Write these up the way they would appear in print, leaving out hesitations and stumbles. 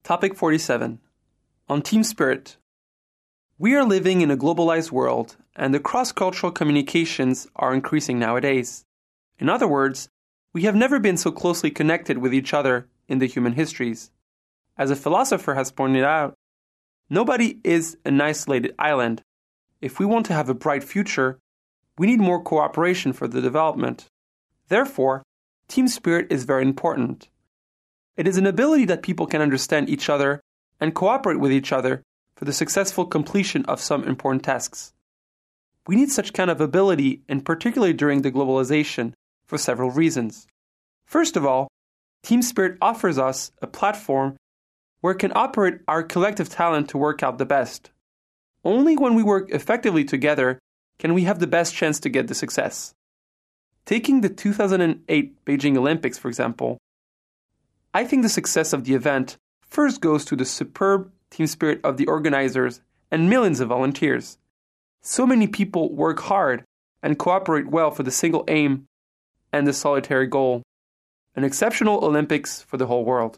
Topic 47. On team spirit. We are living in a globalized world, and the cross-cultural communications are increasing nowadays. In other words, we have never been so closely connected with each other in the human histories. As a philosopher has pointed out, nobody is an isolated island. If we want to have a bright future, we need more cooperation for the development. Therefore, team spirit is very important. It is an ability that people can understand each other and cooperate with each other for the successful completion of some important tasks. We need such kind of ability, and particularly during the globalization, for several reasons. First of all, team spirit offers us a platform where we can operate our collective talent to work out the best. Only when we work effectively together can we have the best chance to get the success. Taking the 2008 Beijing Olympics, for example, I think the success of the event first goes to the superb team spirit of the organizers and millions of volunteers. So many people work hard and cooperate well for the single aim and the solitary goal, an exceptional Olympics for the whole world.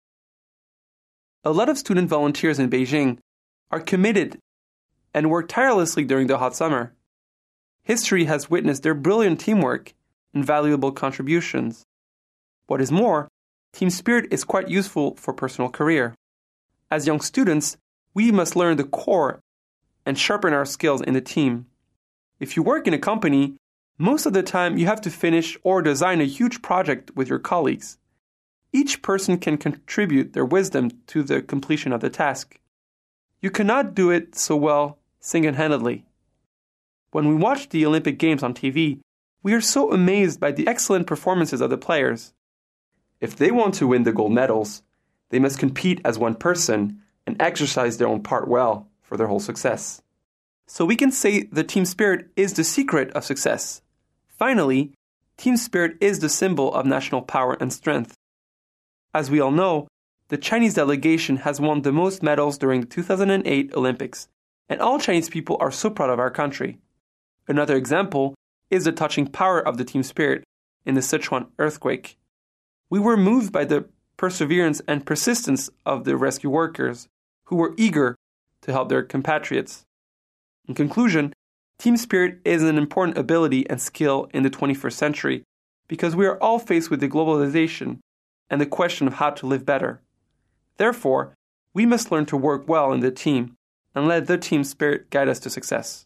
A lot of student volunteers in Beijing are committed and work tirelessly during the hot summer. History has witnessed their brilliant teamwork and valuable contributions. What is more, team spirit is quite useful for personal career. As young students, we must learn the core and sharpen our skills in the team. If you work in a company, most of the time you have to finish or design a huge project with your colleagues. Each person can contribute their wisdom to the completion of the task. You cannot do it so well single-handedly. When we watch the Olympic Games on TV, we are so amazed by the excellent performances of the players. If they want to win the gold medals, they must compete as one person and exercise their own part well for their whole success. So we can say the team spirit is the secret of success. Finally, team spirit is the symbol of national power and strength. As we all know, the Chinese delegation has won the most medals during the 2008 Olympics, and all Chinese people are so proud of our country. Another example is the touching power of the team spirit in the Sichuan earthquake. We were moved by the perseverance and persistence of the rescue workers, who were eager to help their compatriots. In conclusion, team spirit is an important ability and skill in the 21st century because we are all faced with the globalization and the question of how to live better. Therefore, we must learn to work well in the team and let the team spirit guide us to success.